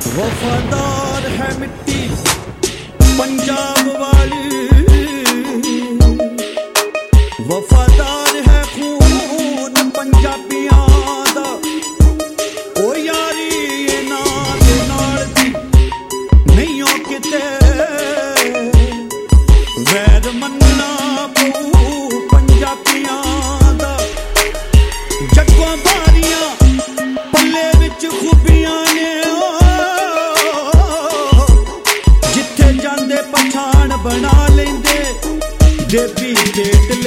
वफादार है मिट्टी पंजाब वाली, वफादार है खून पंजाबियां दा। ओ यारी इन्हां दे नाल दी नहीं हो किते, वैर मन्नना पऊ पंजाबियां दा। जग्गों बारियां पल्ले विच खूबियां ने, जिथे जांदे पछाण बना लेंदे देवी जेठ